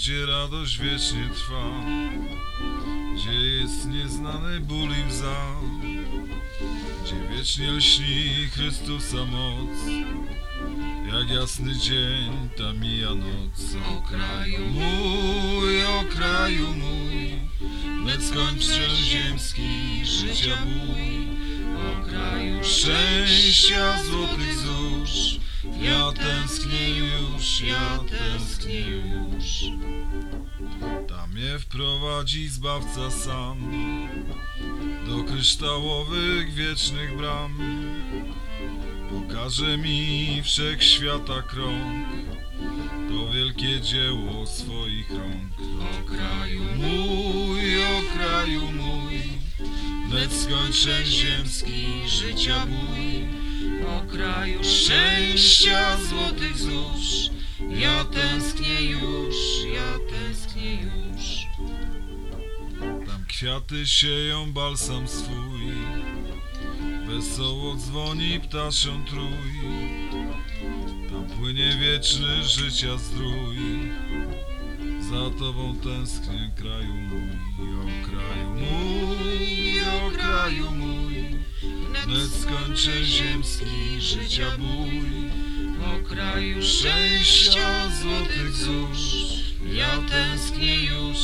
gdzie radość wiecznie trwa, gdzie jest nieznany ból i łza, gdzie wiecznie lśni Chrystusa moc, jak jasny dzień ta mija noc. O kraju mój, wnet skończy ziemski życia bój. o kraju Szczęścia złotych zórz, ja tęsknię już. Tam mnie wprowadzi Zbawca sam, do kryształowych wiecznych bram. Pokaże mi wszechświata krąg, to wielkie dzieło swoich rąk. o kraju mój, wnet skończę ziemski życia bój. o kraju Szczęścia złotych zórz, ja tęsknię już. Tam kwiaty sieją balsam swój, wesoło dzwoni ptasią trój. Tam płynie wieczny życia zdrój, za tobą tęsknię, kraju mój. O kraju mój, wnet skończę ziemski życia bój. o kraju Szczęścia złotych zórz, ja tęsknię już.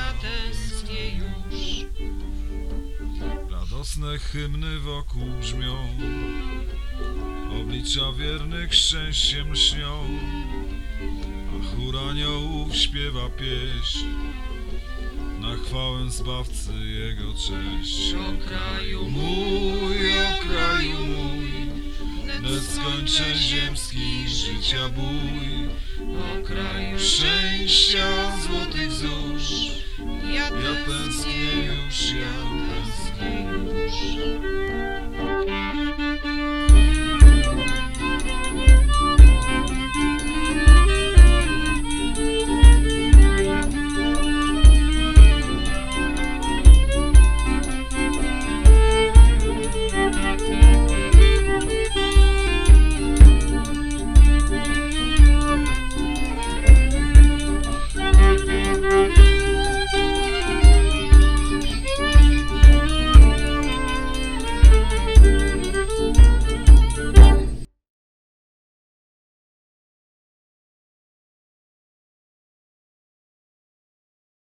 Radosne hymny wokół brzmią, oblicza wiernych szczęściem lśnią, a chór aniołów śpiewa pieśń na chwałę Zbawcy Jego cześć. o kraju O kraju mój, wnet skończę ziemski życia bój. o kraju Szczęścia złotych zórz, ja ja tęsknię już.